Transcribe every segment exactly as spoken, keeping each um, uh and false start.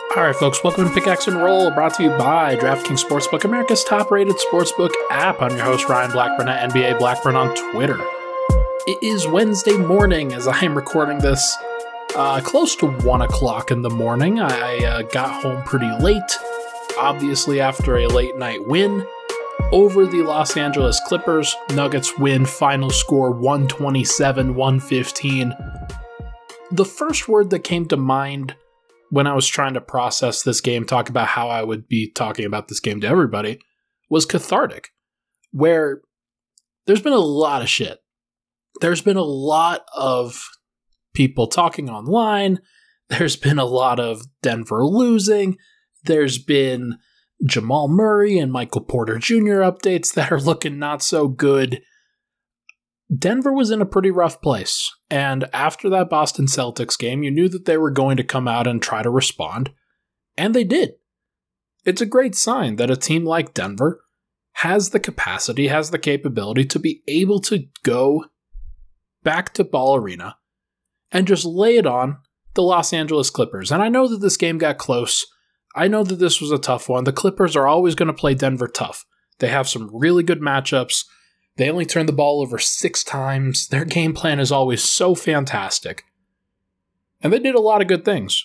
All right, folks, welcome to Pickaxe and Roll, brought to you by DraftKings Sportsbook, America's top-rated sportsbook app. I'm your host, Ryan Blackburn at N B A Blackburn on Twitter. It is Wednesday morning as I am recording this uh, close to one o'clock in the morning. I uh, got home pretty late, obviously after a late-night win over the Los Angeles Clippers. Nuggets win, final score one twenty-seven one fifteen. The first word that came to mind when I was trying to process this game, talk about how I would be talking about this game to everybody, was cathartic, where there's been a lot of shit. There's been a lot of people talking online. There's been a lot of Denver losing. There's been Jamal Murray and Michael Porter Junior updates that are looking not so good. Denver was in a pretty rough place, and after that Boston Celtics game, you knew that they were going to come out and try to respond, and they did. It's a great sign that a team like Denver has the capacity, has the capability to be able to go back to Ball Arena and just lay it on the Los Angeles Clippers. And I know that this game got close. I know that this was a tough one. The Clippers are always going to play Denver tough. They have some really good matchups. They only turned the ball over six times. Their game plan is always so fantastic. And they did a lot of good things.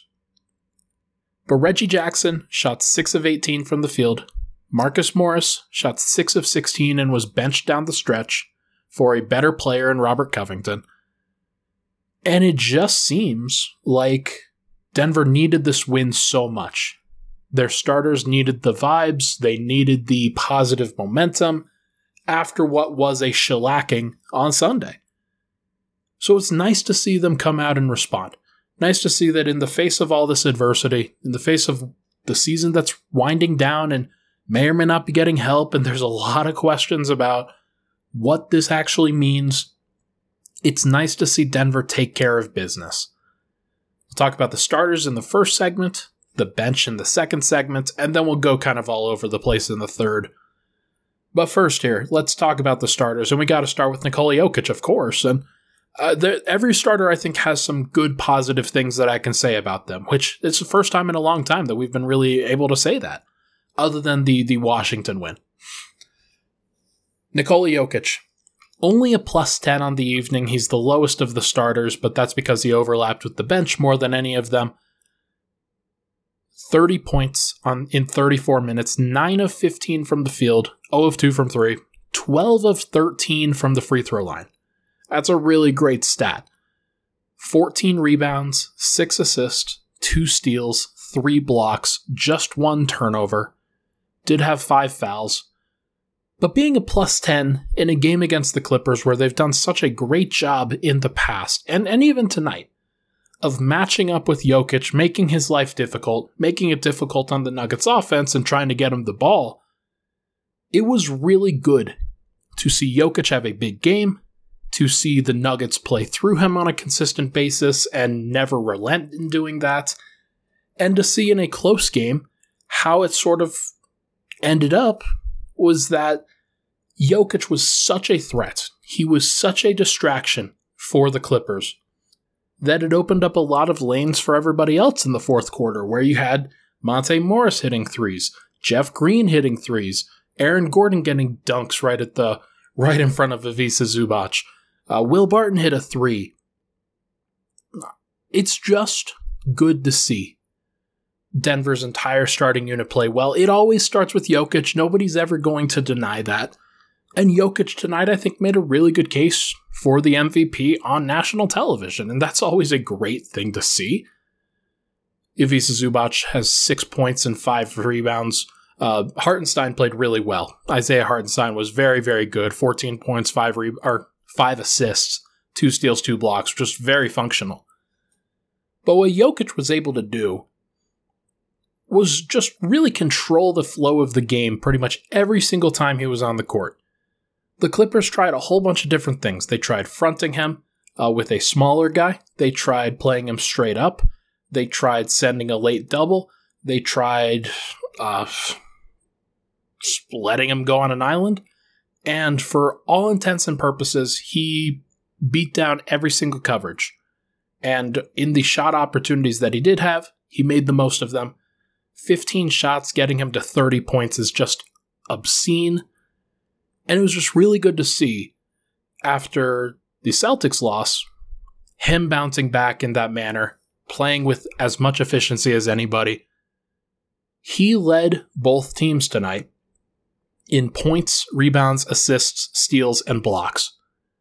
But Reggie Jackson shot six of eighteen from the field. Marcus Morris shot six of sixteen and was benched down the stretch for a better player in Robert Covington. And it just seems like Denver needed this win so much. Their starters needed the vibes. They needed the positive momentum after what was a shellacking on Sunday. So it's nice to see them come out and respond. Nice to see that in the face of all this adversity, in the face of the season that's winding down and may or may not be getting help, and there's a lot of questions about what this actually means, it's nice to see Denver take care of business. We'll talk about the starters in the first segment, the bench in the second segment, and then we'll go kind of all over the place in the third. But first here, let's talk about the starters, and we got to start with Nikola Jokic, of course. And uh, every starter, I think, has some good positive things that I can say about them, which it's the first time in a long time that we've been really able to say that, other than the, the Washington win. Nikola Jokic, only a plus ten on the evening. He's the lowest of the starters, but that's because he overlapped with the bench more than any of them. thirty points on in thirty-four minutes, nine of fifteen from the field, zero of two from three, twelve of thirteen from the free throw line. That's a really great stat. fourteen rebounds, six assists, two steals, three blocks, just one turnover. Did have five fouls. But being a plus ten in a game against the Clippers where they've done such a great job in the past, and, and even tonight, of matching up with Jokic, making his life difficult, making it difficult on the Nuggets offense and trying to get him the ball, it was really good to see Jokic have a big game, to see the Nuggets play through him on a consistent basis and never relent in doing that, and to see in a close game how it sort of ended up was that Jokic was such a threat, he was such a distraction for the Clippers, that it opened up a lot of lanes for everybody else in the fourth quarter, where you had Monte Morris hitting threes, Jeff Green hitting threes, Aaron Gordon getting dunks right at the right in front of Ivica Zubac. Uh, Will Barton hit a three. It's just good to see Denver's entire starting unit play well. It always starts with Jokic. Nobody's ever going to deny that. And Jokic tonight, I think, made a really good case for the M V P on national television, and that's always a great thing to see. Ivica Zubac has six points and five rebounds. Uh, Hartenstein played really well. Isaiah Hartenstein was very, very good. fourteen points, five re- or five assists, two steals, two blocks, just very functional. But what Jokic was able to do was just really control the flow of the game pretty much every single time he was on the court. The Clippers tried a whole bunch of different things. They tried fronting him uh, with a smaller guy. They tried playing him straight up. They tried sending a late double. They tried uh, letting him go on an island. And for all intents and purposes, he beat down every single coverage. And in the shot opportunities that he did have, he made the most of them. fifteen shots getting him to thirty points is just obscene. And it was just really good to see after the Celtics loss, him bouncing back in that manner, playing with as much efficiency as anybody. He led both teams tonight in points, rebounds, assists, steals, and blocks.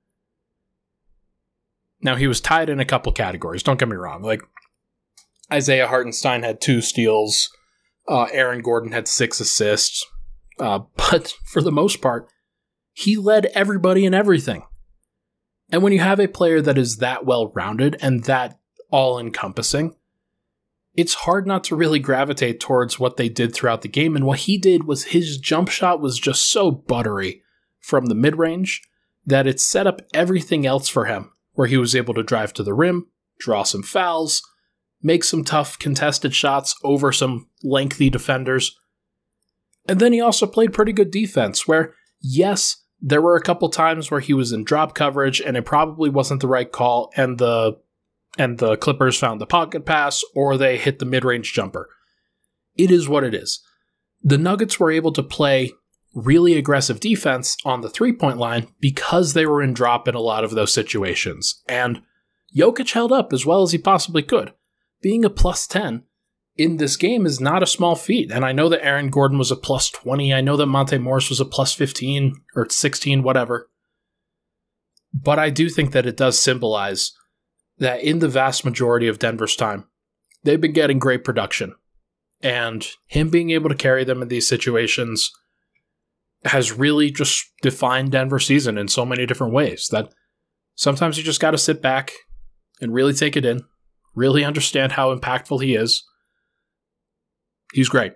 Now, he was tied in a couple categories, don't get me wrong. Like, Isaiah Hartenstein had two steals, uh, Aaron Gordon had six assists, uh, but for the most part, he led everybody in everything. And when you have a player that is that well-rounded and that all-encompassing, it's hard not to really gravitate towards what they did throughout the game. And what he did was his jump shot was just so buttery from the mid-range that it set up everything else for him, where he was able to drive to the rim, draw some fouls, make some tough contested shots over some lengthy defenders. And then he also played pretty good defense, where, yes, there were a couple times where he was in drop coverage and it probably wasn't the right call, and the and the Clippers found the pocket pass or they hit the mid-range jumper. It is what it is. The Nuggets were able to play really aggressive defense on the three-point line because they were in drop in a lot of those situations. And Jokic held up as well as he possibly could. Being a plus ten in this game is not a small feat. And I know that Aaron Gordon was a plus twenty. I know that Monte Morris was a plus fifteen or sixteen, whatever. But I do think that it does symbolize that in the vast majority of Denver's time, they've been getting great production. And him being able to carry them in these situations has really just defined Denver's season in so many different ways that sometimes you just got to sit back and really take it in, really understand how impactful he is. He's great.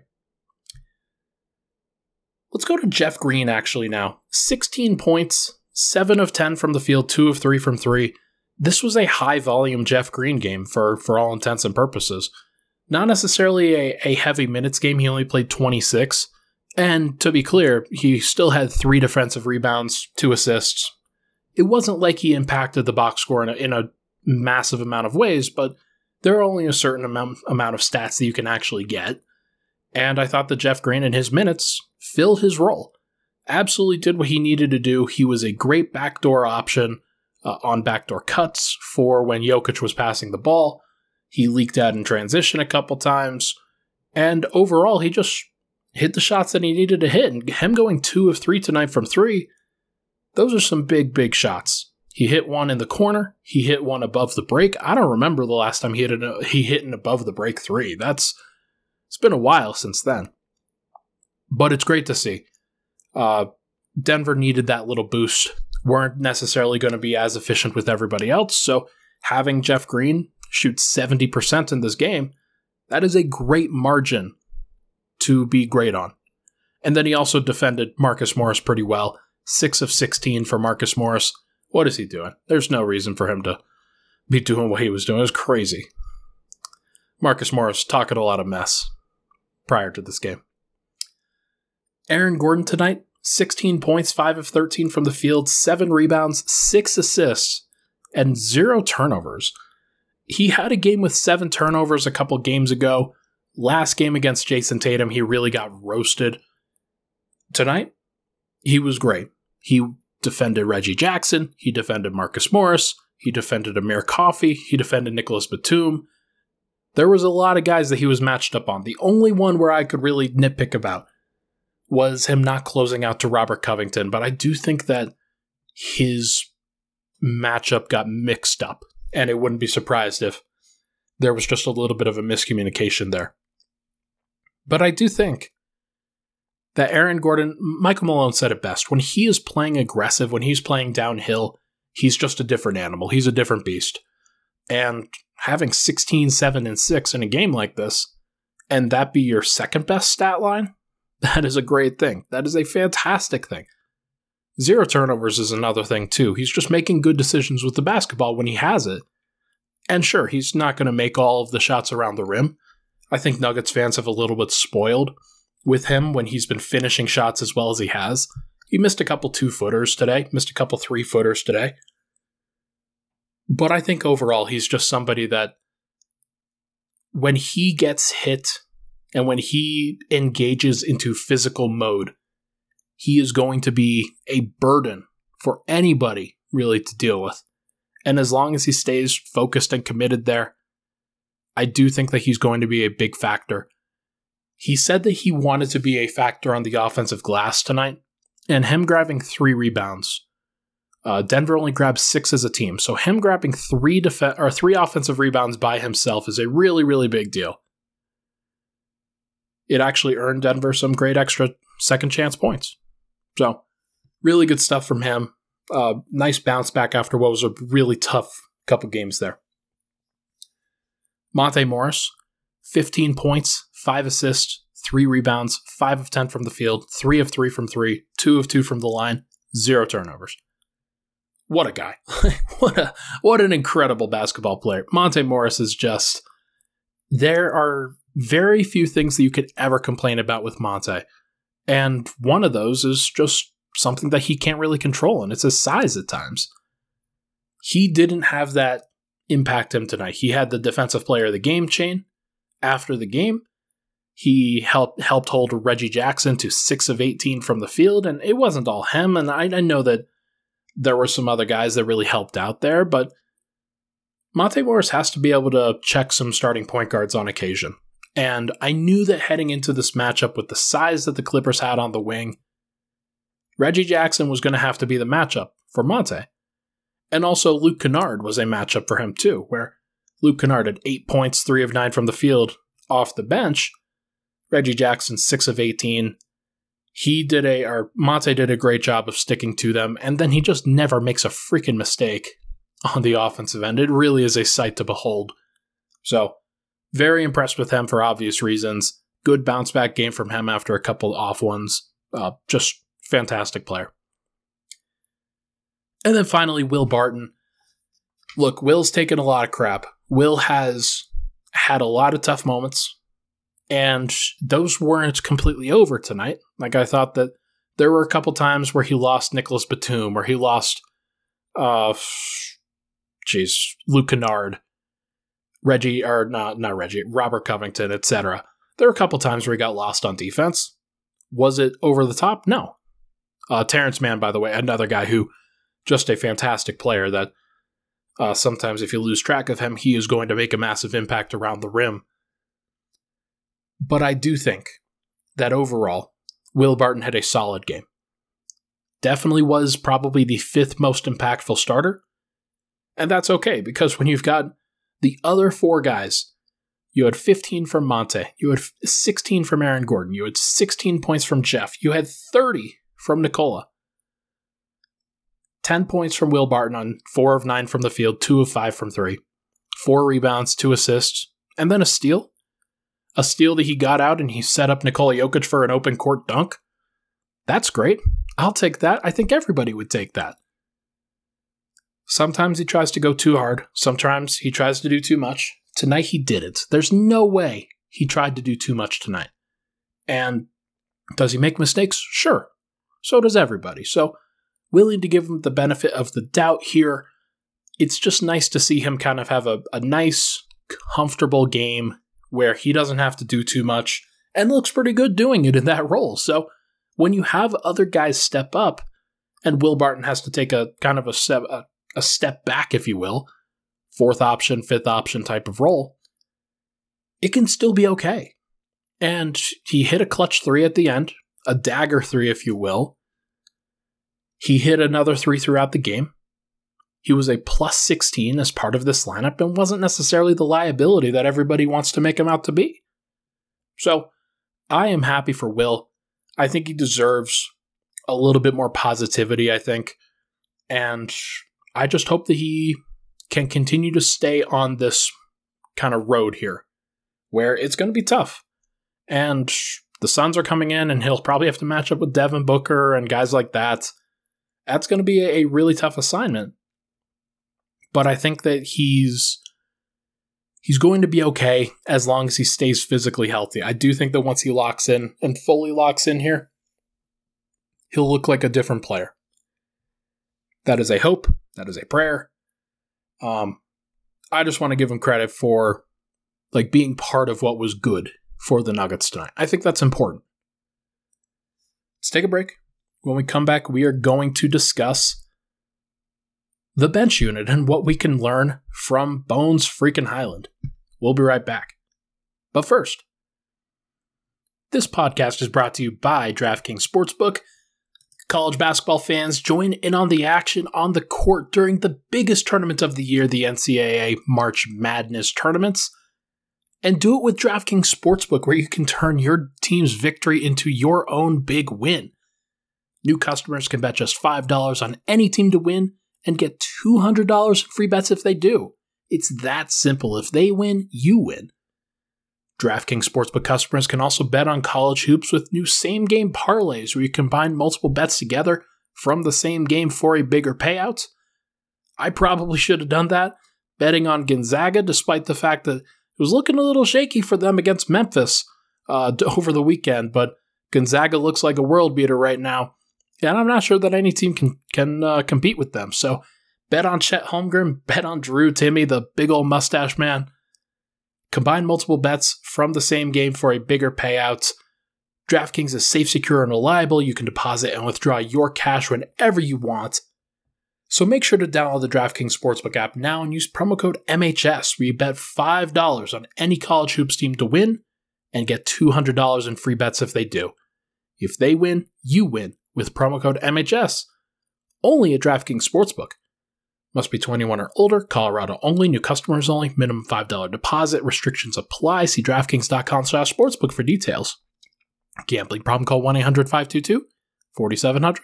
Let's go to Jeff Green actually now. sixteen points, seven of ten from the field, two of three from three. This was a high-volume Jeff Green game for, for all intents and purposes. Not necessarily a, a heavy minutes game. He only played twenty-six. And to be clear, he still had three defensive rebounds, two assists. It wasn't like he impacted the box score in a, in a massive amount of ways, but there are only a certain amount, amount of stats that you can actually get. And I thought that Jeff Green in his minutes filled his role. Absolutely did what he needed to do. He was a great backdoor option uh, on backdoor cuts for when Jokic was passing the ball. He leaked out in transition a couple times. And overall, he just hit the shots that he needed to hit. And him going two of three tonight from three, those are some big, big shots. He hit one in the corner. He hit one above the break. I don't remember the last time he hit an, he hit an above the break three. That's It's been a while since then. But it's great to see. Uh, Denver needed that little boost. Weren't necessarily going to be as efficient with everybody else. So having Jeff Green shoot seventy percent in this game, that is a great margin to be great on. And then he also defended Marcus Morris pretty well. six of sixteen for Marcus Morris. What is he doing? There's no reason for him to be doing what he was doing. It was crazy. Marcus Morris talking a lot of mess prior to this game. Aaron Gordon tonight, sixteen points, five of thirteen from the field, seven rebounds, six assists, and zero turnovers. He had a game with seven turnovers a couple games ago. Last game against Jason Tatum, he really got roasted. Tonight, he was great. He defended Reggie Jackson. He defended Marcus Morris. He defended Amir Coffey. He defended Nicholas Batum. There was a lot of guys that he was matched up on. The only one where I could really nitpick about was him not closing out to Robert Covington, but I do think that his matchup got mixed up, and it wouldn't be surprised if there was just a little bit of a miscommunication there. But I do think that Aaron Gordon, Michael Malone said it best, when he is playing aggressive, when he's playing downhill, he's just a different animal. He's a different beast. And having sixteen, seven, and six in a game like this, and that be your second best stat line, that is a great thing. That is a fantastic thing. Zero turnovers is another thing too. He's just making good decisions with the basketball when he has it. And sure, he's not going to make all of the shots around the rim. I think Nuggets fans have a little bit spoiled with him when he's been finishing shots as well as he has. He missed a couple two-footers today, missed a couple three-footers today. But I think overall, he's just somebody that when he gets hit And when he engages into physical mode, he is going to be a burden for anybody really to deal with. And as long as he stays focused and committed there, I do think that he's going to be a big factor. He said that he wanted to be a factor on the offensive glass tonight, and him grabbing three rebounds. Uh, Denver only grabbed six as a team, so him grabbing three def- or three offensive rebounds by himself is a really, really big deal. It actually earned Denver some great extra second chance points. So, really good stuff from him. Uh, nice bounce back after what was a really tough couple games there. Monte Morris, fifteen points, five assists, three rebounds, five of ten from the field, three of three from three, two of two from the line, zero turnovers. What a guy. what a what an incredible basketball player. Monte Morris is just, there are very few things that you could ever complain about with Monte. And one of those is just something that he can't really control, and it's his size at times. He didn't have that impact him tonight. He had the defensive player of the game chain after the game. He helped helped hold Reggie Jackson to six of eighteen from the field, and it wasn't all him, and I, I know that there were some other guys that really helped out there, but Monte Morris has to be able to check some starting point guards on occasion. And I knew that heading into this matchup with the size that the Clippers had on the wing, Reggie Jackson was going to have to be the matchup for Monte. And also Luke Kennard was a matchup for him too, where Luke Kennard had eight points, three of nine from the field off the bench. Reggie Jackson, six of eighteen. He did a, or Monte did a great job of sticking to them, and then he just never makes a freaking mistake on the offensive end. It really is a sight to behold. So, very impressed with him for obvious reasons. Good bounce back game from him after a couple off ones. Uh, just fantastic player. And then finally, Will Barton. Look, Will's taken a lot of crap. Will has had a lot of tough moments, and those weren't completely over tonight. Like, I thought that there were a couple times where he lost Nicholas Batum, where he lost, uh, geez, Luke Kennard, Reggie, or not, not Reggie, Robert Covington, et cetera. There were a couple times where he got lost on defense. Was it over the top? No. Uh, Terrence Mann, by the way, another guy who, just a fantastic player that uh, sometimes if you lose track of him, he is going to make a massive impact around the rim. But I do think that overall, Will Barton had a solid game. Definitely was probably the fifth most impactful starter. And that's okay, because when you've got the other four guys, you had fifteen from Monte, you had sixteen from Aaron Gordon, you had sixteen points from Jeff, you had thirty from Nikola. ten points from Will Barton on four of nine from the field, two of five from three. Four rebounds, two assists, and then a steal. A steal that he got out and he set up Nikola Jokic for an open court dunk. That's great. I'll take that. I think everybody would take that. Sometimes he tries to go too hard. Sometimes he tries to do too much. Tonight he didn't. There's no way he tried to do too much tonight. And does he make mistakes? Sure. So does everybody. So willing to give him the benefit of the doubt here. It's just nice to see him kind of have a, a nice, comfortable game where he doesn't have to do too much and looks pretty good doing it in that role. So when you have other guys step up and Will Barton has to take a kind of a step, a, a step back, if you will, fourth option, fifth option type of role, it can still be okay. And he hit a clutch three at the end, a dagger three, if you will. He hit another three throughout the game. He was a plus sixteen as part of this lineup and wasn't necessarily the liability that everybody wants to make him out to be. So, I am happy for Will. I think he deserves a little bit more positivity, I think. And I just hope that he can continue to stay on this kind of road here, where it's going to be tough. And the Suns are coming in, and he'll probably have to match up with Devin Booker and guys like that. That's going to be a really tough assignment. But I think that he's he's going to be okay as long as he stays physically healthy. I do think that once he locks in and fully locks in here, he'll look like a different player. That is a hope. That is a prayer. Um, I just want to give him credit for like being part of what was good for the Nuggets tonight. I think that's important. Let's take a break. When we come back, we are going to discuss the bench unit and what we can learn from Bones freaking Highland. We'll be right back. But first, this podcast is brought to you by DraftKings Sportsbook. College basketball fans, join in on the action on the court during the biggest tournament of the year, the N C double A March Madness tournaments. And do it with DraftKings Sportsbook, where you can turn your team's victory into your own big win. New customers can bet just five dollars on any team to win and get two hundred dollars in free bets if they do. It's that simple. If they win, you win. DraftKings Sportsbook customers can also bet on college hoops with new same-game parlays where you combine multiple bets together from the same game for a bigger payout. I probably should have done that, betting on Gonzaga, despite the fact that it was looking a little shaky for them against Memphis uh, over the weekend, but Gonzaga looks like a world beater right now, and I'm not sure that any team can, can uh, compete with them. So bet on Chet Holmgren, bet on Drew Timme, the big old mustache man. Combine multiple bets from the same game for a bigger payout. DraftKings is safe, secure, and reliable. You can deposit and withdraw your cash whenever you want. So make sure to download the DraftKings Sportsbook app now and use promo code M H S, where you bet five dollars on any college hoops team to win and get two hundred dollars in free bets if they do. If they win, you win with promo code M H S. Only at DraftKings Sportsbook. Must be twenty-one or older, Colorado only, new customers only, minimum five dollars deposit, restrictions apply. See DraftKings.com slash sportsbook for details. Gambling problem, call one eight hundred five two two four seven zero zero.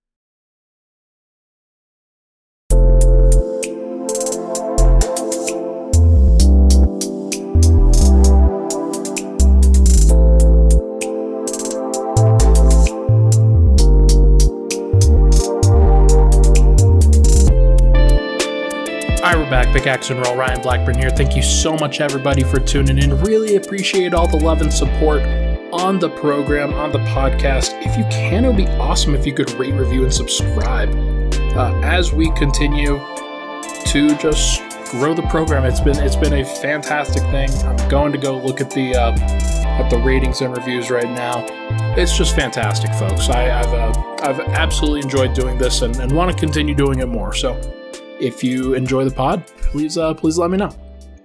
We're back. Pickaxe and Roll. Ryan Blackburn here. Thank you so much, everybody, for tuning in. Really appreciate all the love and support on the program, on the podcast. If you can, it would be awesome if you could rate, review, and subscribe uh, as we continue to just grow the program. It's been it's been a fantastic thing. I'm going to go look at the uh, at the ratings and reviews right now. It's just fantastic, folks. I, I've uh, I've absolutely enjoyed doing this and, and want to continue doing it more. So, if you enjoy the pod, please uh, please let me know.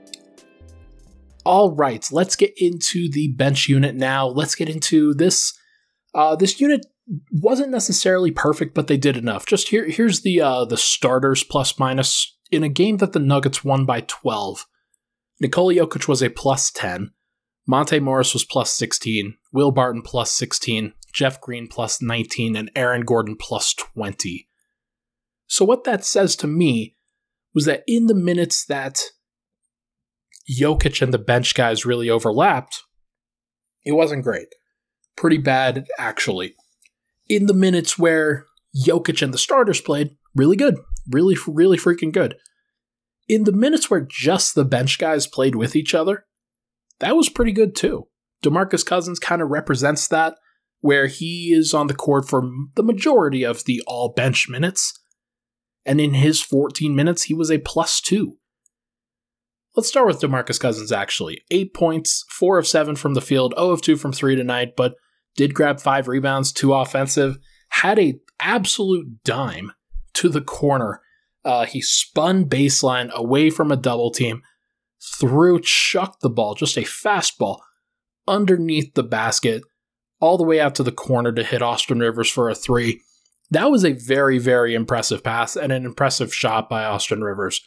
All right, let's get into the bench unit now. Let's get into this. Uh, this unit wasn't necessarily perfect, but they did enough. Just here, here's the uh, the starters plus minus in a game that the Nuggets won by twelve. Nikola Jokic was a plus ten. Monte Morris was plus sixteen. Will Barton plus sixteen. Jeff Green plus nineteen. And Aaron Gordon plus twenty. So what that says to me was that in the minutes that Jokic and the bench guys really overlapped, it wasn't great. Pretty bad, actually. In the minutes where Jokic and the starters played, really good. Really, really freaking good. In the minutes where just the bench guys played with each other, that was pretty good too. DeMarcus Cousins kind of represents that, where he is on the court for the majority of the all-bench minutes. And in his fourteen minutes, he was a plus two. Let's start with DeMarcus Cousins, actually. Eight points, four of seven from the field, zero of two from three tonight, but did grab five rebounds, two offensive. Had a absolute dime to the corner. Uh, he spun baseline away from a double team, threw, chucked the ball, just a fastball, underneath the basket, all the way out to the corner to hit Austin Rivers for a three. That was a very, very impressive pass and an impressive shot by Austin Rivers.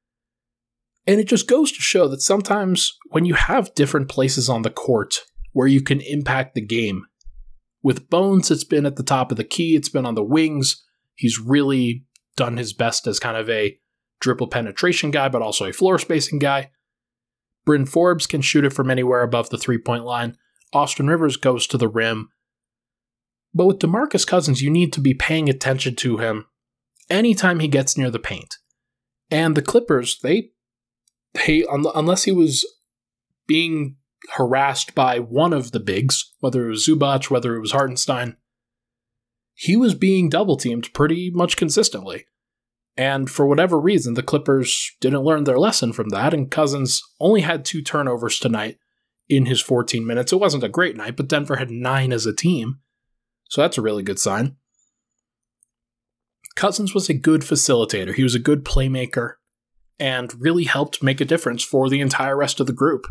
And it just goes to show that sometimes when you have different places on the court where you can impact the game, with Bones, it's been at the top of the key, it's been on the wings. He's really done his best as kind of a dribble penetration guy, but also a floor spacing guy. Bryn Forbes can shoot it from anywhere above the three-point line. Austin Rivers goes to the rim. But with DeMarcus Cousins, you need to be paying attention to him anytime he gets near the paint. And the Clippers, they, they unless he was being harassed by one of the bigs, whether it was Zubac, whether it was Hartenstein, he was being double-teamed pretty much consistently. And for whatever reason, the Clippers didn't learn their lesson from that, and Cousins only had two turnovers tonight in his fourteen minutes. It wasn't a great night, but Denver had nine as a team, so that's a really good sign. Cousins was a good facilitator. He was a good playmaker and really helped make a difference for the entire rest of the group.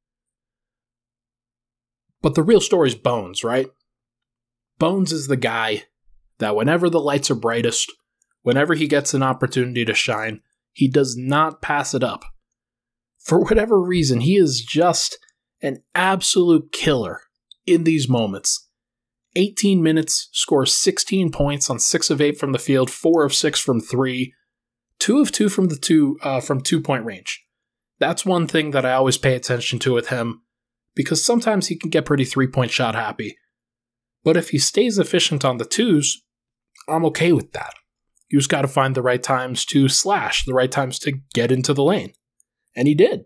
But the real story is Bones, right? Bones is the guy that whenever the lights are brightest, whenever he gets an opportunity to shine, he does not pass it up. For whatever reason, he is just an absolute killer in these moments. eighteen minutes, scores sixteen points on six of eight from the field, four of six from three, two of two from the two uh, from two-point range. That's one thing that I always pay attention to with him, because sometimes he can get pretty three-point shot happy. But if he stays efficient on the twos, I'm okay with that. You just got to find the right times to slash, the right times to get into the lane. And he did.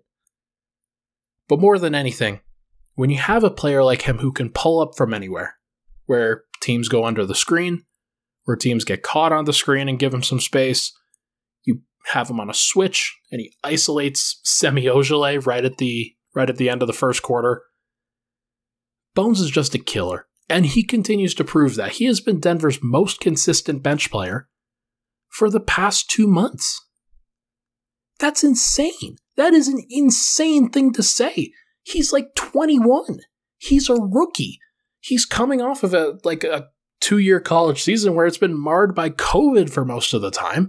But more than anything, when you have a player like him who can pull up from anywhere, where teams go under the screen, where teams get caught on the screen and give him some space, you have him on a switch, and he isolates Semi Ojeleye right at the right at the end of the first quarter. Bones is just a killer, and he continues to prove that. He has been Denver's most consistent bench player for the past two months. That's insane. That is an insane thing to say. He's like twenty-one. He's a rookie. He's coming off of a like a two-year college season where it's been marred by COVID for most of the time.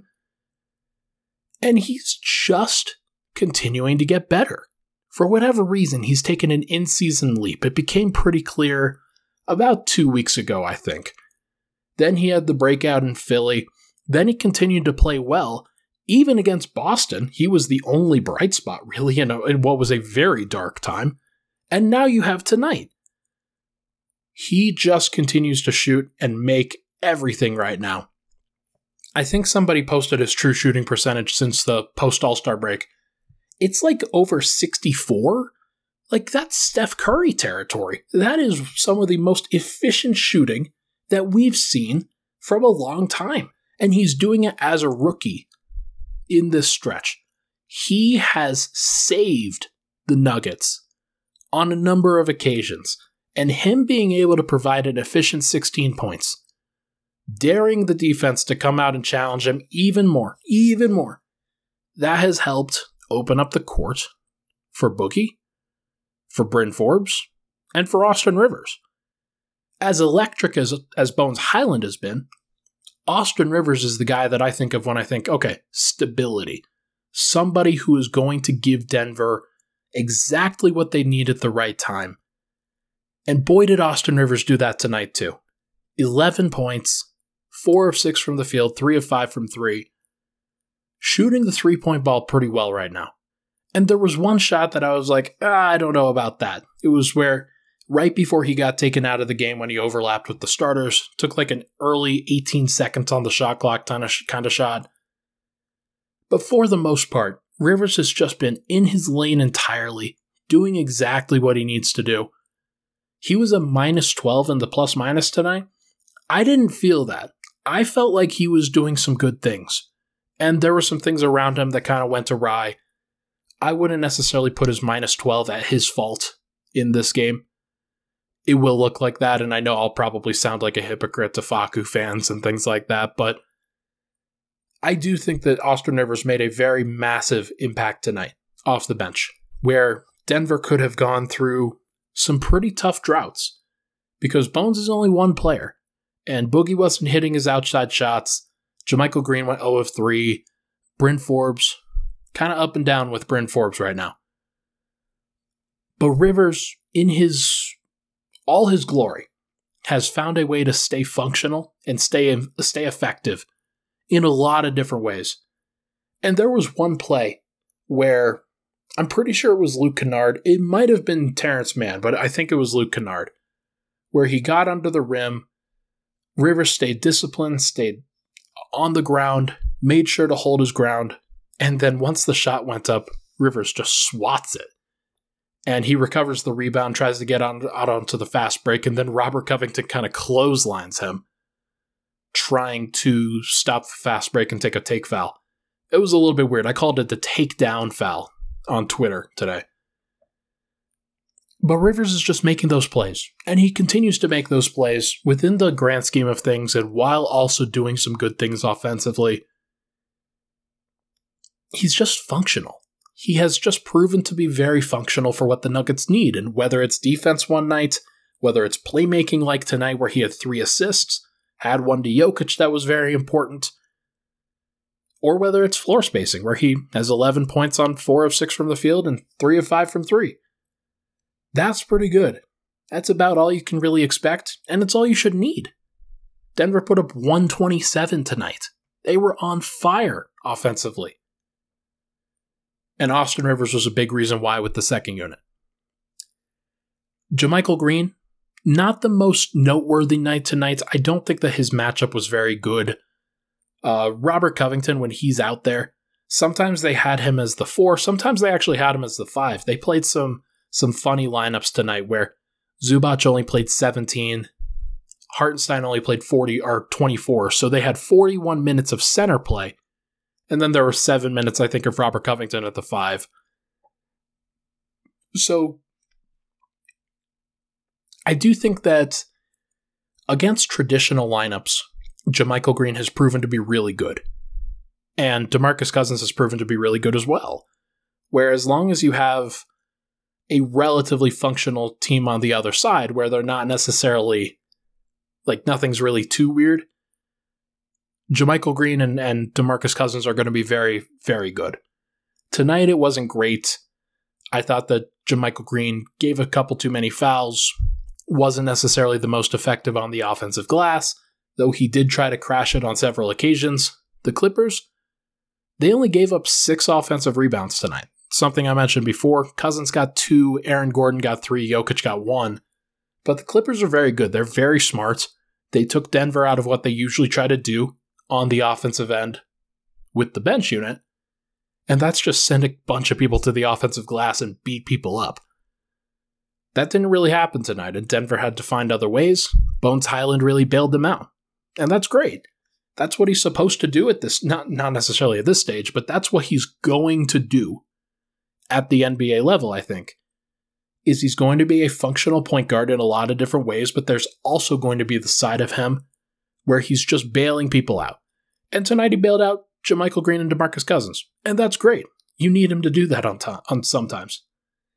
And he's just continuing to get better. For whatever reason, he's taken an in-season leap. It became pretty clear about two weeks ago, I think. Then he had the breakout in Philly. Then he continued to play well. Even against Boston, he was the only bright spot, really, in, a, in what was a very dark time. And now you have tonight. He just continues to shoot and make everything right now. I think somebody posted his true shooting percentage since the post-All-Star break. It's like over sixty-four. Like, that's Steph Curry territory. That is some of the most efficient shooting that we've seen from a long time. And he's doing it as a rookie in this stretch. He has saved the Nuggets on a number of occasions. And him being able to provide an efficient sixteen points, daring the defense to come out and challenge him even more, even more, that has helped open up the court for Boogie, for Bryn Forbes, and for Austin Rivers. As electric as, as Bones Hyland has been, Austin Rivers is the guy that I think of when I think, okay, stability. Somebody who is going to give Denver exactly what they need at the right time. And boy, did Austin Rivers do that tonight too. eleven points, four of six from the field, three of five from three. Shooting the three-point ball pretty well right now. And there was one shot that I was like, ah, I don't know about that. It was where right before he got taken out of the game when he overlapped with the starters, took like an early eighteen seconds on the shot clock kind of, kind of shot. But for the most part, Rivers has just been in his lane entirely, doing exactly what he needs to do. He was a minus twelve in the plus minus tonight. I didn't feel that. I felt like he was doing some good things. And there were some things around him that kind of went awry. I wouldn't necessarily put his minus twelve at his fault in this game. It will look like that, and I know I'll probably sound like a hypocrite to Facu fans and things like that, but I do think that Austin Rivers made a very massive impact tonight off the bench, where Denver could have gone through some pretty tough droughts, because Bones is only one player, and Boogie wasn't hitting his outside shots. JaMychal Green went zero of three. Bryn Forbes, kind of up and down with Bryn Forbes right now. But Rivers, in his all his glory, has found a way to stay functional and stay stay effective in a lot of different ways. And there was one play where I'm pretty sure it was Luke Kennard. It might have been Terrence Mann, but I think it was Luke Kennard, where he got under the rim. Rivers stayed disciplined, stayed on the ground, made sure to hold his ground, and then once the shot went up, Rivers just swats it. And he recovers the rebound, tries to get on, out onto the fast break, and then Robert Covington kind of clotheslines him, trying to stop the fast break and take a take foul. It was a little bit weird. I called it the takedown foul on Twitter today. But Rivers is just making those plays, and he continues to make those plays within the grand scheme of things and while also doing some good things offensively. He's just functional. He has just proven to be very functional for what the Nuggets need, and whether it's defense one night, whether it's playmaking like tonight where he had three assists, had one to Jokic that was very important, or whether it's floor spacing where he has eleven points on four of six from the field and three of five from three. That's pretty good. That's about all you can really expect, and it's all you should need. Denver put up one twenty-seven tonight. They were on fire offensively. And Austin Rivers was a big reason why with the second unit. JaMychal Green, not the most noteworthy night tonight. I don't think that his matchup was very good. Uh, Robert Covington, when he's out there, sometimes they had him as the four, sometimes they actually had him as the five. They played some some funny lineups tonight where Zubac only played seventeen, Hartenstein only played forty or twenty-four, so they had forty-one minutes of center play, and then there were seven minutes, I think, of Robert Covington at the five. So I do think that against traditional lineups, JaMychal Green has proven to be really good. And DeMarcus Cousins has proven to be really good as well. Where as long as you have a relatively functional team on the other side, where they're not necessarily, like nothing's really too weird, JaMychal Green and, and DeMarcus Cousins are going to be very, very good. Tonight it wasn't great. I thought that JaMychal Green gave a couple too many fouls, wasn't necessarily the most effective on the offensive glass, though he did try to crash it on several occasions. The Clippers, they only gave up six offensive rebounds tonight. Something I mentioned before. Cousins got two, Aaron Gordon got three, Jokic got one. But the Clippers are very good. They're very smart. They took Denver out of what they usually try to do on the offensive end with the bench unit, and that's just send a bunch of people to the offensive glass and beat people up. That didn't really happen tonight, and Denver had to find other ways. Bones Highland really bailed them out, and that's great. That's what he's supposed to do at this, not, not necessarily at this stage, but that's what he's going to do at the N B A level, I think, is he's going to be a functional point guard in a lot of different ways, but there's also going to be the side of him where he's just bailing people out. And tonight he bailed out JaMychal Green and DeMarcus Cousins, and that's great. You need him to do that on, time, on sometimes.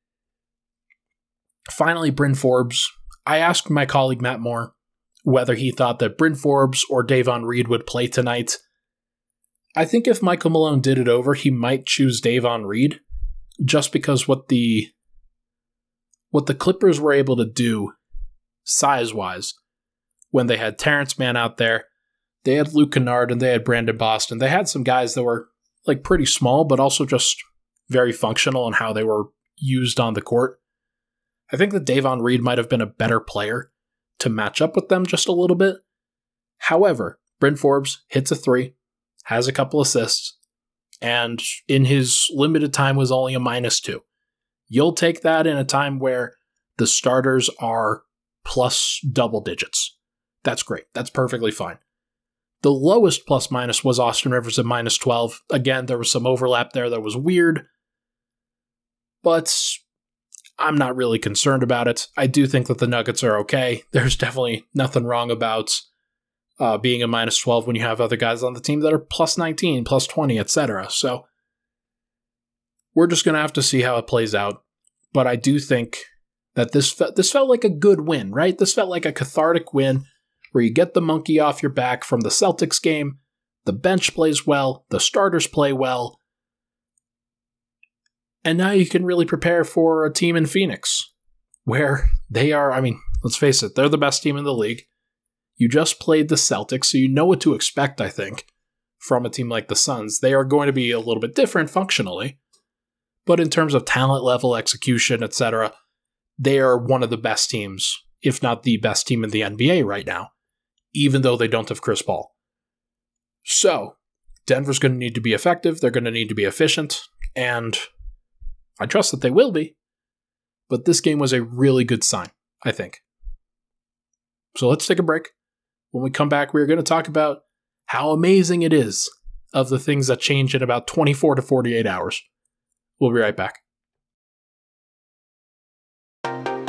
Finally, Bryn Forbes. I asked my colleague Matt Moore whether he thought that Bryn Forbes or Davon Reed would play tonight. I think if Michael Malone did it over, he might choose Davon Reed, just because what the what the Clippers were able to do size-wise when they had Terrence Mann out there, they had Luke Kennard, and they had Brandon Boston. They had some guys that were like pretty small, but also just very functional in how they were used on the court. I think that Davon Reed might have been a better player to match up with them just a little bit. However, Bryn Forbes hits a three, has a couple assists, and in his limited time was only a minus two. You'll take that in a time where the starters are plus double digits. That's great. That's perfectly fine. The lowest plus minus was Austin Rivers at minus twelve. Again, there was some overlap there that was weird, but I'm not really concerned about it. I do think that the Nuggets are okay. There's definitely nothing wrong about uh, being a minus twelve when you have other guys on the team that are plus nineteen, plus twenty, et cetera. So we're just going to have to see how it plays out. But I do think that this, fe- this felt like a good win, right? This felt like a cathartic win where you get the monkey off your back from the Celtics game, the bench plays well, the starters play well, and now you can really prepare for a team in Phoenix, where they are, I mean, let's face it, they're the best team in the league. You just played the Celtics, so you know what to expect, I think, from a team like the Suns. They are going to be a little bit different functionally, but in terms of talent level, execution, et cetera, they are one of the best teams, if not the best team in the N B A right now, even though they don't have Chris Paul. So, Denver's going to need to be effective, they're going to need to be efficient, and I trust that they will be, but this game was a really good sign, I think. So let's take a break. When we come back, we're going to talk about how amazing it is of the things that change in about twenty-four to forty-eight hours. We'll be right back.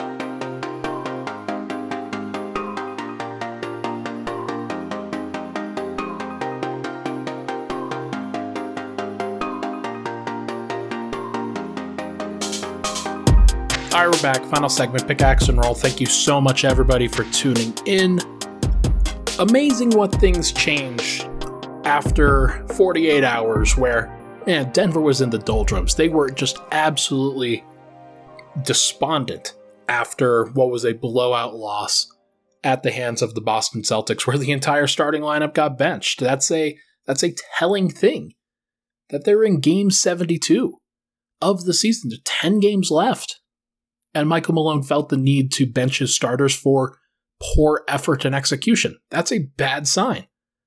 All right, we're back. Final segment, Pickaxe and Roll. Thank you so much, everybody, for tuning in. Amazing what things change after forty-eight hours where, man, Denver was in the doldrums. They were just absolutely despondent after what was a blowout loss at the hands of the Boston Celtics, where the entire starting lineup got benched. That's a that's a telling thing that they're in game seventy-two of the season. There's ten games left. And Michael Malone felt the need to bench his starters for poor effort and execution. That's a bad sign.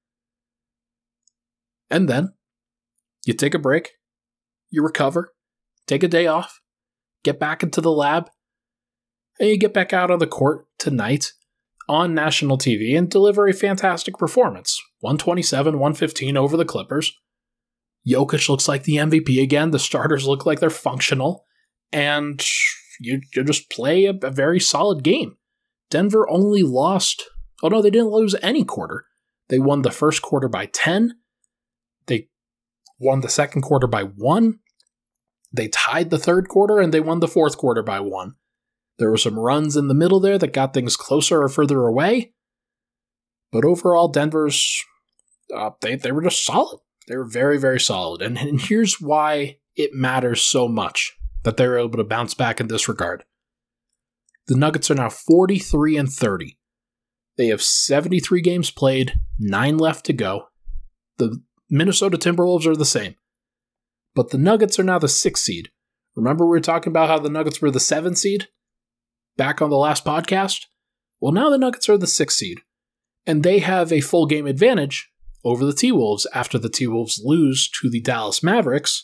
And then you take a break, you recover, take a day off, get back into the lab, and you get back out on the court tonight on national T V and deliver a fantastic performance. one twenty-seven, one fifteen over the Clippers. Jokic looks like the M V P again. The starters look like they're functional. And you, you just play a, a very solid game. Denver only lost, oh no, they didn't lose any quarter. They won the first quarter by ten. They won the second quarter by one. They tied the third quarter, and they won the fourth quarter by one. There were some runs in the middle there that got things closer or further away. But overall, Denver's, uh, they, they were just solid. They were very, very solid. And, and here's why it matters so much that they were able to bounce back in this regard. The Nuggets are now forty-three and thirty. They have seventy-three games played, nine left to go. The Minnesota Timberwolves are the same. But the Nuggets are now the sixth seed. Remember we were talking about how the Nuggets were the seventh seed? Back on the last podcast? Well, now the Nuggets are the sixth seed. And they have a full game advantage over the T-Wolves after the T-Wolves lose to the Dallas Mavericks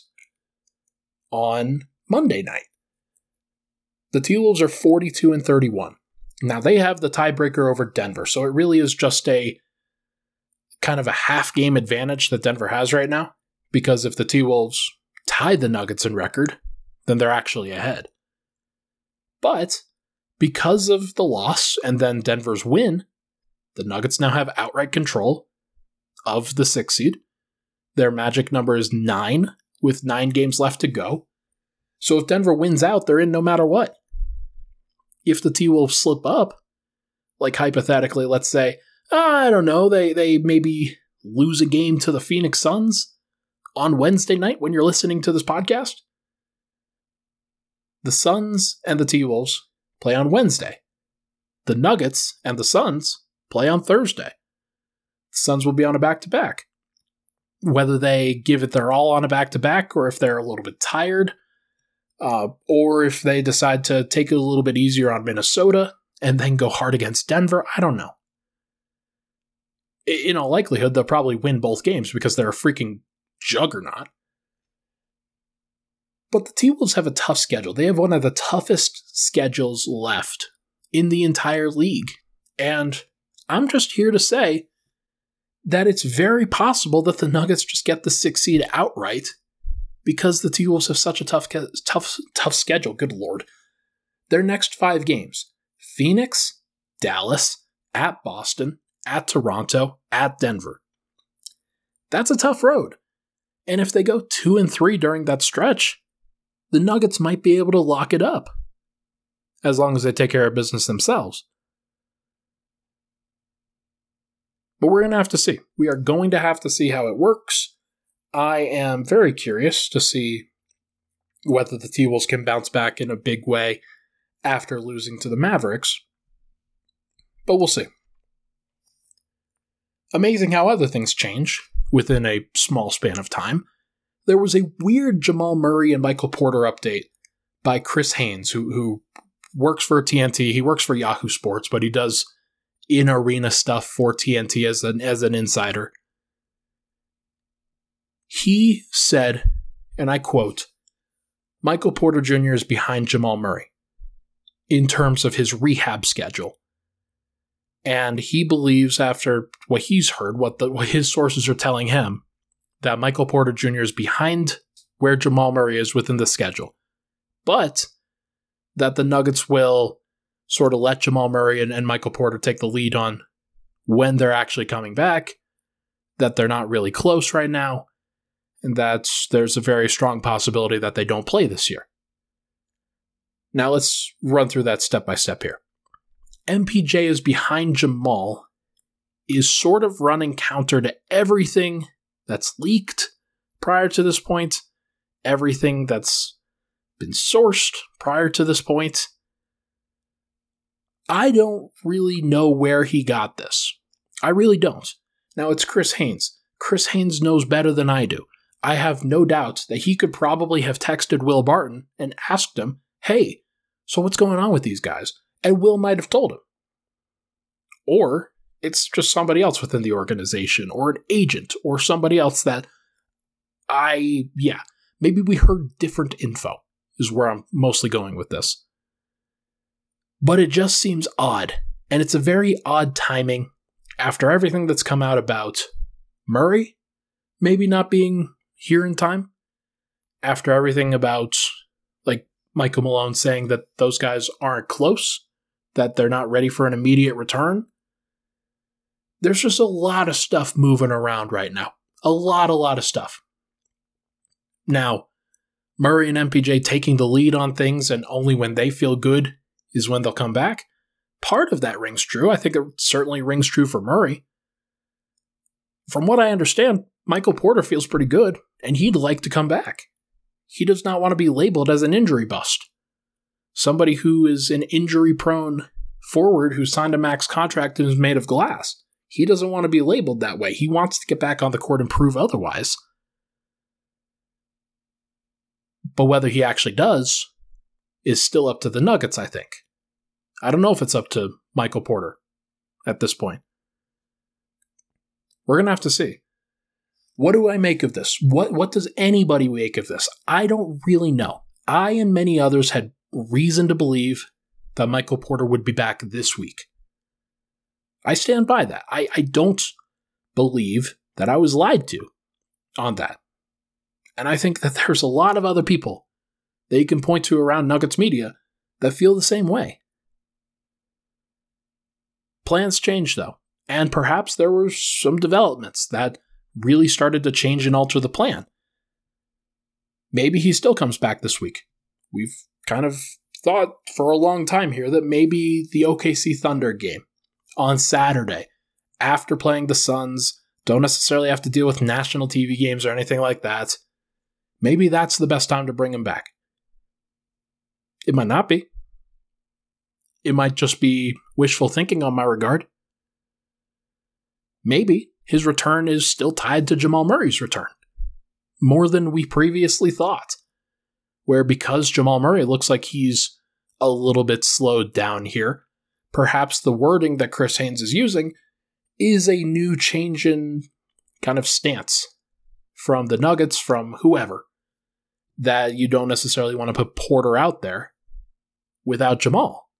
on Monday night. The T-Wolves are forty-two and thirty-one. Now they have the tiebreaker over Denver, so it really is just a kind of a half game advantage that Denver has right now, because if the T-Wolves tie the Nuggets in record, then they're actually ahead. But because of the loss and then Denver's win, the Nuggets now have outright control of the sixth seed. Their magic number is nine, with nine games left to go. So if Denver wins out, they're in no matter what. If the T-Wolves slip up, like hypothetically, let's say, I don't know, they, they maybe lose a game to the Phoenix Suns on Wednesday night when you're listening to this podcast, the Suns and the T-Wolves play on Wednesday. The Nuggets and the Suns play on Thursday. The Suns will be on a back-to-back. Whether they give it their all on a back-to-back or if they're a little bit tired, uh, or if they decide to take it a little bit easier on Minnesota and then go hard against Denver, I don't know. In all likelihood, they'll probably win both games because they're a freaking juggernaut. But the T-Wolves have a tough schedule. They have one of the toughest schedules left in the entire league. And I'm just here to say that it's very possible that the Nuggets just get the sixth seed outright because the T-Wolves have such a tough, tough, tough schedule. Good Lord. Their next five games: Phoenix, Dallas, at Boston, at Toronto, at Denver. That's a tough road. And if they go two and three during that stretch, the Nuggets might be able to lock it up, as long as they take care of business themselves. But we're going to have to see. We are going to have to see how it works. I am very curious to see whether the T-Wolves can bounce back in a big way after losing to the Mavericks. But we'll see. Amazing how other things change within a small span of time. There was a weird Jamal Murray and Michael Porter update by Chris Haynes, who, who works for T N T. He works for Yahoo Sports, but he does in-arena stuff for T N T as an, as an insider. He said, and I quote, "Michael Porter Junior is behind Jamal Murray in terms of his rehab schedule. And he believes, after what he's heard, what, the, what his sources are telling him, that Michael Porter Junior is behind where Jamal Murray is within the schedule. But that the Nuggets will sort of let Jamal Murray and, and Michael Porter take the lead on when they're actually coming back, that they're not really close right now, and that there's a very strong possibility that they don't play this year." Now let's run through that step by step here. M P J is behind Jamal, is sort of running counter to everything that's leaked prior to this point, everything that's been sourced prior to this point. I don't really know where he got this. I really don't. Now, it's Chris Haynes. Chris Haynes knows better than I do. I have no doubt that he could probably have texted Will Barton and asked him, hey, so what's going on with these guys? And Will might have told him. Or it's just somebody else within the organization, or an agent, or somebody else that I, yeah, maybe we heard different info, is where I'm mostly going with this. But it just seems odd, and it's a very odd timing after everything that's come out about Murray maybe not being here in time, after everything about, like, Michael Malone saying that those guys aren't close, that they're not ready for an immediate return. There's just a lot of stuff moving around right now. A lot, a lot of stuff. Now, Murray and M P J taking the lead on things, and only when they feel good is when they'll come back. Part of that rings true. I think it certainly rings true for Murray. From what I understand, Michael Porter feels pretty good, and he'd like to come back. He does not want to be labeled as an injury bust. Somebody who is an injury-prone forward who signed a max contract and is made of glass. He doesn't want to be labeled that way. He wants to get back on the court and prove otherwise. But whether he actually does is still up to the Nuggets, I think. I don't know if it's up to Michael Porter at this point. We're going to have to see. What do I make of this? What what does anybody make of this? I don't really know. I and many others had reason to believe that Michael Porter would be back this week. I stand by that. I, I don't believe that I was lied to on that. And I think that there's a lot of other people that you can point to around Nuggets media that feel the same way. Plans changed, though, and perhaps there were some developments that really started to change and alter the plan. Maybe he still comes back this week. We've kind of thought for a long time here that maybe the O K C Thunder game on Saturday, after playing the Suns, don't necessarily have to deal with national T V games or anything like that. Maybe that's the best time to bring him back. It might not be. It might just be wishful thinking on my regard. Maybe his return is still tied to Jamal Murray's return, more than we previously thought, where because Jamal Murray looks like he's a little bit slowed down here, perhaps the wording that Chris Haynes is using is a new change in kind of stance from the Nuggets, from whoever, that you don't necessarily want to put Porter out there without Jamal.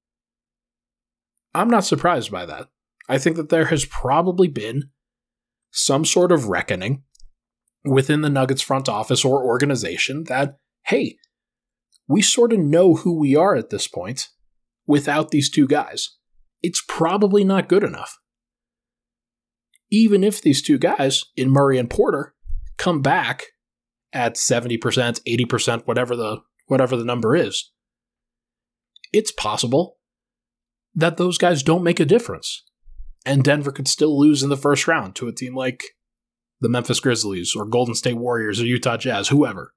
I'm not surprised by that. I think that there has probably been some sort of reckoning within the Nuggets front office or organization that, hey, we sort of know who we are at this point without these two guys. It's probably not good enough. Even if these two guys, in Murray and Porter, come back at seventy percent, eighty percent, whatever the whatever the number is, it's possible that those guys don't make a difference. And Denver could still lose in the first round to a team like the Memphis Grizzlies or Golden State Warriors or Utah Jazz, whoever.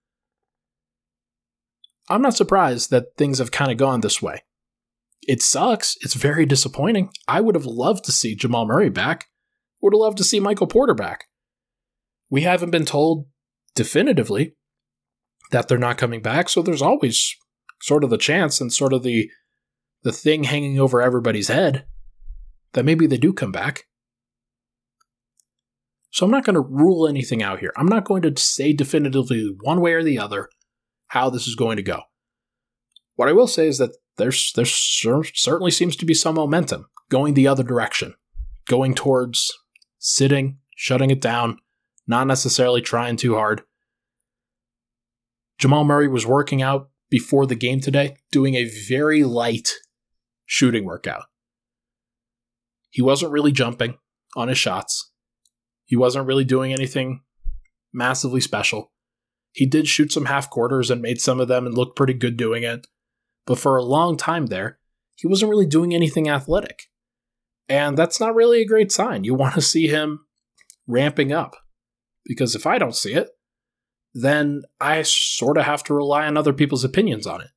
I'm not surprised that things have kind of gone this way. It sucks. It's very disappointing. I would have loved to see Jamal Murray back. Would have loved to see Michael Porter back. We haven't been told definitively that they're not coming back, so there's always sort of the chance and sort of the the thing hanging over everybody's head that maybe they do come back. So I'm not going to rule anything out here. I'm not going to say definitively one way or the other how this is going to go. What I will say is that there's there certainly seems to be some momentum going the other direction, going towards sitting, shutting it down, not necessarily trying too hard. Jamal Murray was working out before the game today, doing a very light shooting workout. He wasn't really jumping on his shots. He wasn't really doing anything massively special. He did shoot some half quarters and made some of them and looked pretty good doing it. but for a long time there, he wasn't really doing anything athletic. And that's not really a great sign. You want to see him ramping up. Because if I don't see it, then I sort of have to rely on other people's opinions on it.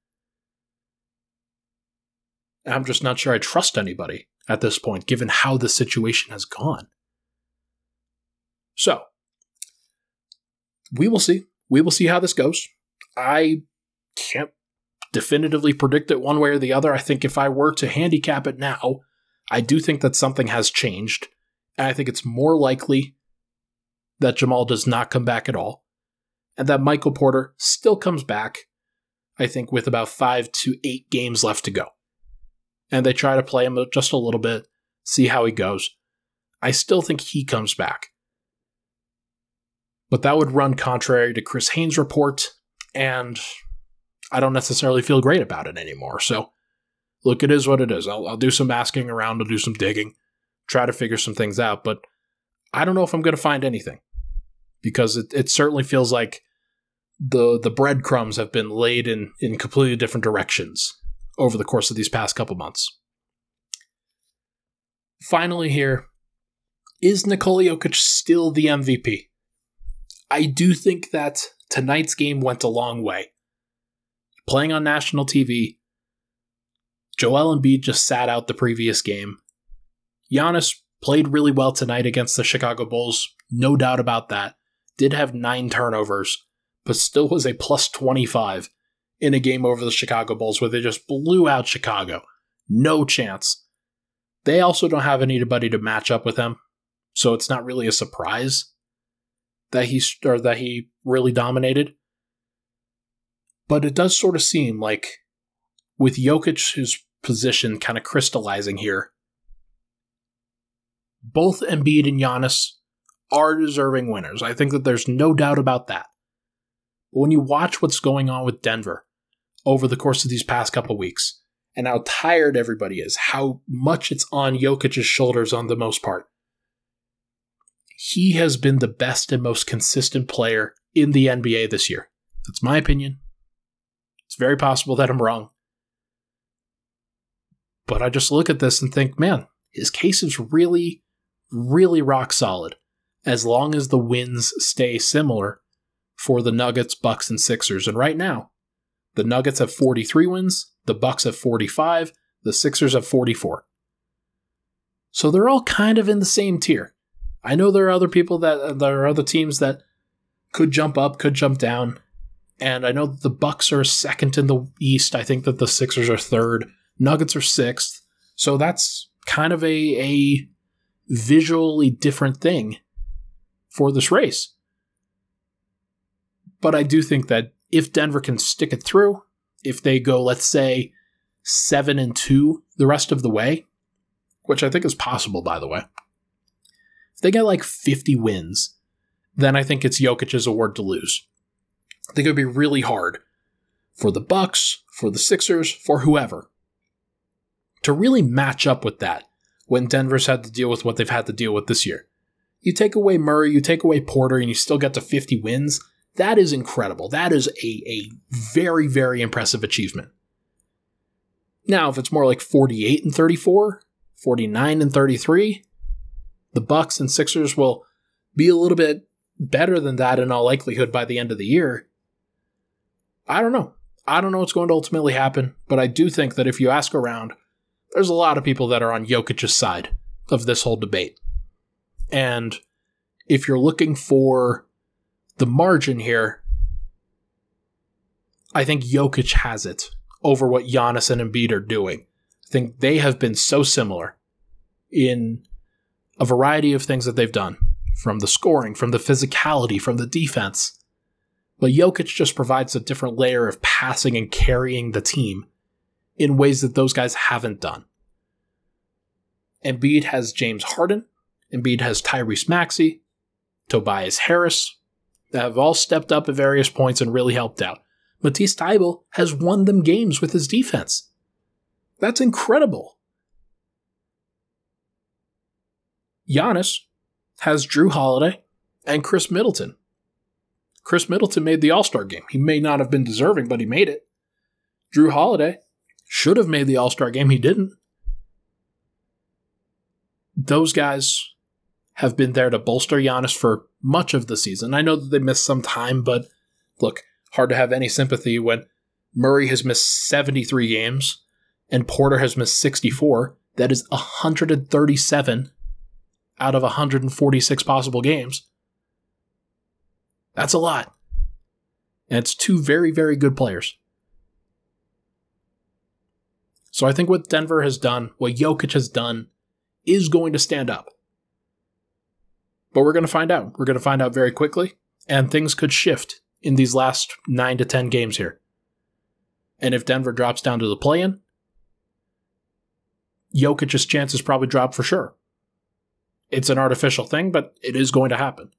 And I'm just not sure I trust anybody at this point, given how the situation has gone. So, we will see. We will see how this goes. I can't definitively predict it one way or the other. I think if I were to handicap it now, I do think that something has changed. And I think it's more likely that Jamal does not come back at all. And that Michael Porter still comes back, I think, with about five to eight games left to go. And they try to play him just a little bit, see how he goes. I still think he comes back. But that would run contrary to Chris Haynes' report, and I don't necessarily feel great about it anymore. So, look, it is what it is. I'll, I'll do some asking around, I'll do some digging, try to figure some things out, but I don't know if I'm going to find anything. Because it, it certainly feels like the the breadcrumbs have been laid in, in completely different directions over the course of these past couple months. Finally here, is Nikola Jokic still the M V P? I do think that tonight's game went a long way. Playing on national T V, Joel Embiid just sat out the previous game. Giannis played really well tonight against the Chicago Bulls, no doubt about that. Did have nine turnovers, but still was a plus twenty-five in a game over the Chicago Bulls where they just blew out Chicago. No chance. They also don't have anybody to match up with him, so it's not really a surprise that he or that he really dominated. But it does sort of seem like with Jokic's position kind of crystallizing here, both Embiid and Giannis are deserving winners. I think that there's no doubt about that. But when you watch what's going on with Denver over the course of these past couple weeks, and how tired everybody is, how much it's on Jokic's shoulders on the most part, he has been the best and most consistent player in the N B A this year. That's my opinion. It's very possible that I'm wrong. But I just look at this and think, man, his case is really, really rock solid. As long as the wins stay similar for the Nuggets, Bucks, and Sixers. And right now, the Nuggets have forty-three wins, the Bucks have forty-five, the Sixers have forty-four. So they're all kind of in the same tier. I know there are other people that there are other teams that could jump up, could jump down. And I know that the Bucks are second in the East. I think that the Sixers are third. Nuggets are sixth. So that's kind of a, a visually different thing for this race. But I do think that if Denver can stick it through, if they go, let's say, seven and two the rest of the way, which I think is possible, by the way, if they get like fifty wins, then I think it's Jokic's award to lose. I think it would be really hard for the Bucks, for the Sixers, for whoever, to really match up with that when Denver's had to deal with what they've had to deal with this year. You take away Murray, you take away Porter, and you still get to fifty wins. That is incredible. That is a, a very, very impressive achievement. Now, if it's more like forty-eight and thirty-four, forty-nine and thirty-three, the Bucks and Sixers will be a little bit better than that in all likelihood by the end of the year. I don't know. I don't know what's going to ultimately happen, but I do think that if you ask around, there's a lot of people that are on Jokic's side of this whole debate. And if you're looking for the margin here, I think Jokic has it over what Giannis and Embiid are doing. I think they have been so similar in a variety of things that they've done, from the scoring, from the physicality, from the defense. But Jokic just provides a different layer of passing and carrying the team in ways that those guys haven't done. Embiid has James Harden. Embiid has Tyrese Maxey, Tobias Harris, that have all stepped up at various points and really helped out. Matisse Thybulle has won them games with his defense. That's incredible. Giannis has Drew Holiday and Chris Middleton. Chris Middleton made the All-Star game. He may not have been deserving, but he made it. Drew Holiday should have made the All-Star game. He didn't. Those guys have been there to bolster Giannis for much of the season. I know that they missed some time, but look, hard to have any sympathy when Murray has missed seventy-three games and Porter has missed sixty-four. That is one hundred thirty-seven out of one hundred forty-six possible games. That's a lot. And it's two very, very good players. So I think what Denver has done, what Jokic has done, is going to stand up. But we're going to find out. We're going to find out very quickly, and things could shift in these last nine to ten games here. And if Denver drops down to the play-in, Jokic's chances probably drop for sure. It's an artificial thing, but it is going to happen.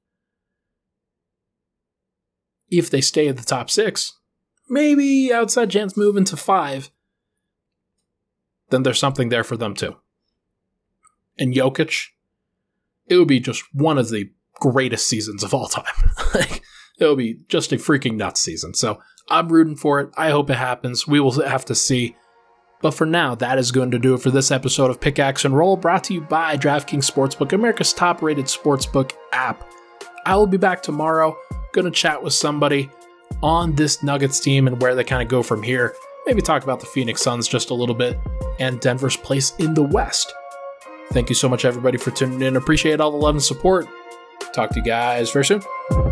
If they stay at the top six, maybe outside chance move into five, then there's something there for them too. And Jokic, it would be just one of the greatest seasons of all time. Like, it will be just a freaking nuts season. So I'm rooting for it. I hope it happens. We will have to see. But for now, that is going to do it for this episode of Pickaxe and Roll, brought to you by DraftKings Sportsbook, America's top-rated sportsbook app. I will be back tomorrow, going to chat with somebody on this Nuggets team and where they kind of go from here. Maybe talk about the Phoenix Suns just a little bit and Denver's place in the West. Thank you so much, everybody, for tuning in. Appreciate all the love and support. Talk to you guys very soon.